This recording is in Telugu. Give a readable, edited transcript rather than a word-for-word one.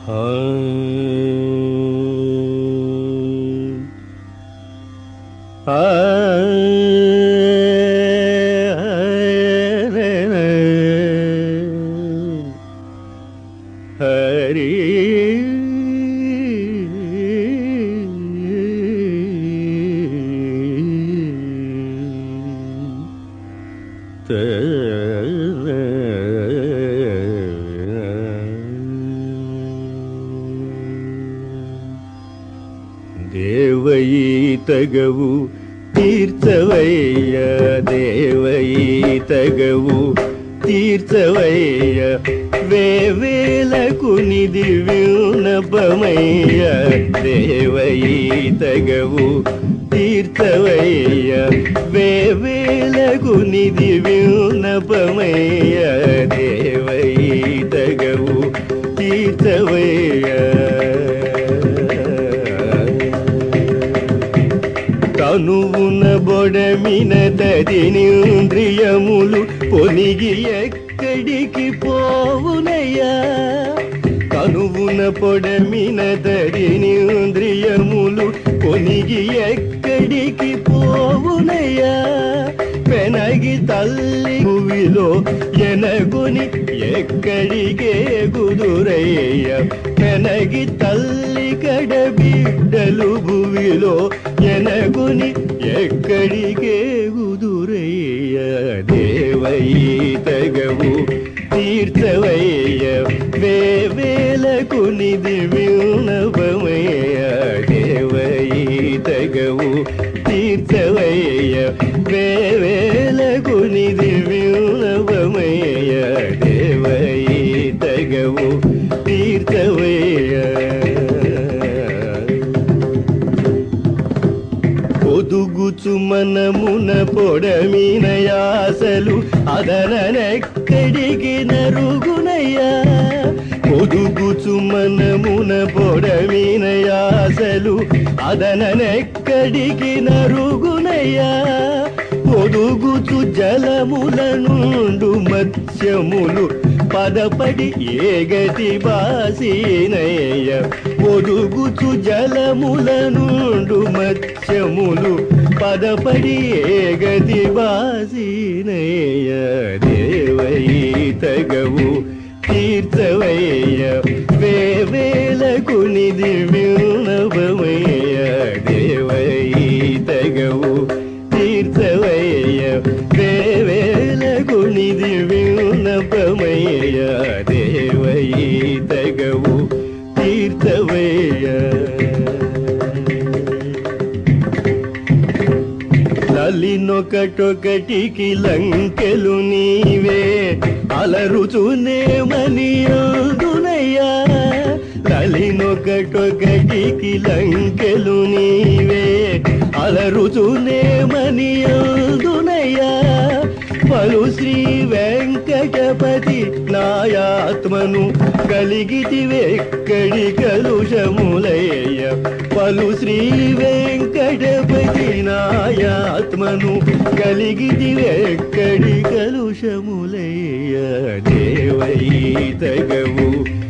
దేవయీతగవు తీర్చవయ్య దేవయీతగవు తీర్చవయ్య వేవేలకు నిధి విన్నపమయ్య దేవయీతగవు తీర్చవయ్య వేవేలకు నిధి విన్నపమయ్య దేవయీతగవు తీర్చవయ్య తనువున బొడమిన తదినింద్రియములు పొనిగి ఎక్కడికి పోవునయ్యా తనువున పొడమిన తదినింద్రియములు పొనిగి ఎక్కడికి పోవునయ్యా పెనగి తల్లి భువిలో ఎనగుని ఎక్కడికే గుదురయ్య పెనగి తల్లి కడ బిడ్డలు భువిలో ఎనగుని ఎక్కడికే గుదురయ్య దేవయీతగవు తీర్చవయ్య వేవేలకు నిధి విన్నపమయ్య దేవయీతగవు తీర్చవయ్య వేవేలకు నిధి విన్నపమయ్య దేవయీతగవు తీర్చవయ్య పొదుగుచు మనమున పొడమిన యాసలు అదనెక్కడికి నరుగునయ్యా పొదుగుచు మనమున పొడమిన యాసలు అదనెక్కడికి నరుగునయ్యా పొదుగుచు జలముల నుండు మత్స్యములు పదపడి ఏగతి బాసినయ్య పొదుగుచు జలముల నుండు మత్స్యములు పదపడి ఏగతి బాసినయ్య దేవయీతగవు తీర్చవయ్య వేవేలకు నిధి విన్నపమయ్య దేవయీతగవు తీర్చవయ్య వేవేలకు నిధి విన్నపమయ్య దేవయీతగవు తీర్చవయ్య లలినొకటొకటికి లంకెలు నీవే అలరుచునేమని యోగునయ్యా లలినొకటొకటికి లంకెలు నీవే అలరుచునేమని యోగునయ్యా పలు శ్రీ వెంకటపతి నాయాత్మను కలిగితివెక్కడి కలుషములయ్య పలు శ్రీ వెంకటపతి నాయాత్మను కలిగితివెక్కడి కలుషములయ్య దేవయీతగవు